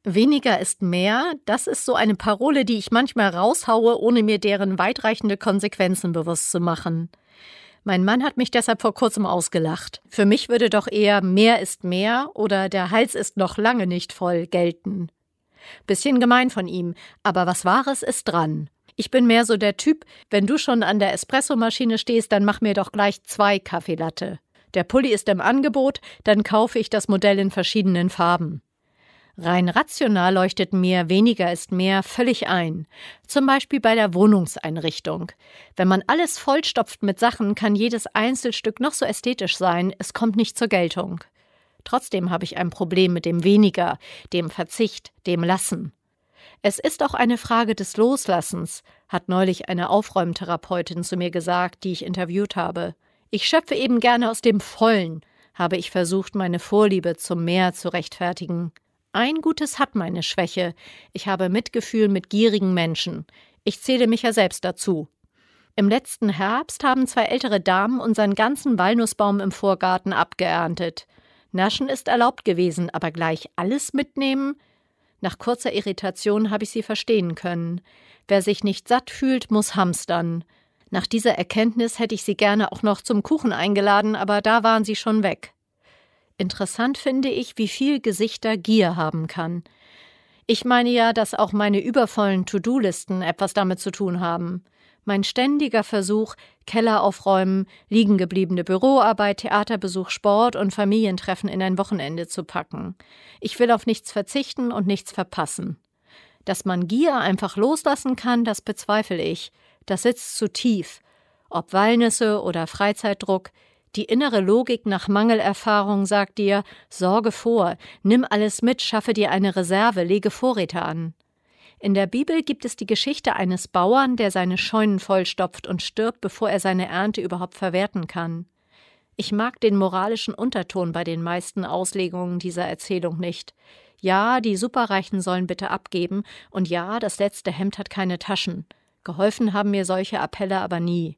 Weniger ist mehr, das ist so eine Parole, die ich manchmal raushaue, ohne mir deren weitreichende Konsequenzen bewusst zu machen. Mein Mann hat mich deshalb vor kurzem ausgelacht. Für mich würde doch eher mehr ist mehr oder der Hals ist noch lange nicht voll gelten. Bisschen gemein von ihm, aber was Wahres ist dran. Ich bin mehr so der Typ, wenn du schon an der Espressomaschine stehst, dann mach mir doch gleich 2 Kaffeelatte. Der Pulli ist im Angebot, dann kaufe ich das Modell in verschiedenen Farben. Rein rational leuchtet mir weniger ist mehr völlig ein. Zum Beispiel bei der Wohnungseinrichtung. Wenn man alles vollstopft mit Sachen, kann jedes Einzelstück noch so ästhetisch sein, es kommt nicht zur Geltung. Trotzdem habe ich ein Problem mit dem Weniger, dem Verzicht, dem Lassen. Es ist auch eine Frage des Loslassens, hat neulich eine Aufräumtherapeutin zu mir gesagt, die ich interviewt habe. Ich schöpfe eben gerne aus dem Vollen, habe ich versucht, meine Vorliebe zum Mehr zu rechtfertigen. Ein Gutes hat meine Schwäche. Ich habe Mitgefühl mit gierigen Menschen. Ich zähle mich ja selbst dazu. Im letzten Herbst haben 2 ältere Damen unseren ganzen Walnussbaum im Vorgarten abgeerntet. Naschen ist erlaubt gewesen, aber gleich alles mitnehmen? Nach kurzer Irritation habe ich sie verstehen können. Wer sich nicht satt fühlt, muss hamstern. Nach dieser Erkenntnis hätte ich sie gerne auch noch zum Kuchen eingeladen, aber da waren sie schon weg. Interessant finde ich, wie viel Gesichter Gier haben kann. Ich meine ja, dass auch meine übervollen To-Do-Listen etwas damit zu tun haben. Mein ständiger Versuch, Keller aufräumen, liegengebliebene Büroarbeit, Theaterbesuch, Sport und Familientreffen in ein Wochenende zu packen. Ich will auf nichts verzichten und nichts verpassen. Dass man Gier einfach loslassen kann, das bezweifle ich. Das sitzt zu tief. Ob Walnüsse oder Freizeitdruck, die innere Logik nach Mangelerfahrung sagt dir, sorge vor, nimm alles mit, schaffe dir eine Reserve, lege Vorräte an. In der Bibel gibt es die Geschichte eines Bauern, der seine Scheunen vollstopft und stirbt, bevor er seine Ernte überhaupt verwerten kann. Ich mag den moralischen Unterton bei den meisten Auslegungen dieser Erzählung nicht. Ja, die Superreichen sollen bitte abgeben und ja, das letzte Hemd hat keine Taschen. Geholfen haben mir solche Appelle aber nie.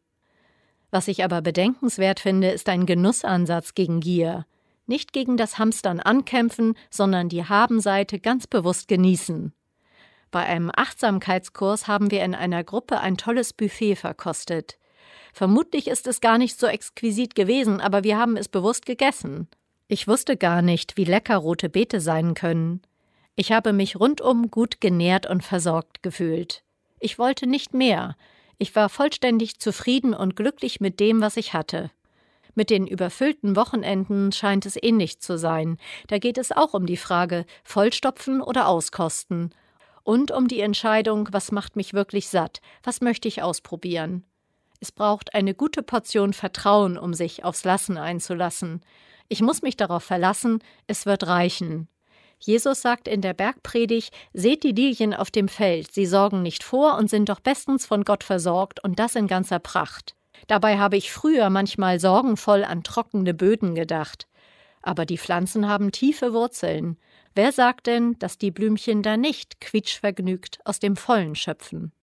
Was ich aber bedenkenswert finde, ist ein Genussansatz gegen Gier. Nicht gegen das Hamstern ankämpfen, sondern die Habenseite ganz bewusst genießen. Bei einem Achtsamkeitskurs haben wir in einer Gruppe ein tolles Buffet verkostet. Vermutlich ist es gar nicht so exquisit gewesen, aber wir haben es bewusst gegessen. Ich wusste gar nicht, wie lecker rote Beete sein können. Ich habe mich rundum gut genährt und versorgt gefühlt. Ich wollte nicht mehr. Ich war vollständig zufrieden und glücklich mit dem, was ich hatte. Mit den überfüllten Wochenenden scheint es ähnlich zu sein. Da geht es auch um die Frage, vollstopfen oder auskosten. Und um die Entscheidung, was macht mich wirklich satt, was möchte ich ausprobieren. Es braucht eine gute Portion Vertrauen, um sich aufs Lassen einzulassen. Ich muss mich darauf verlassen, es wird reichen. Jesus sagt in der Bergpredigt, seht die Lilien auf dem Feld, sie sorgen nicht vor und sind doch bestens von Gott versorgt und das in ganzer Pracht. Dabei habe ich früher manchmal sorgenvoll an trockene Böden gedacht. Aber die Pflanzen haben tiefe Wurzeln. Wer sagt denn, dass die Blümchen da nicht quietschvergnügt aus dem Vollen schöpfen?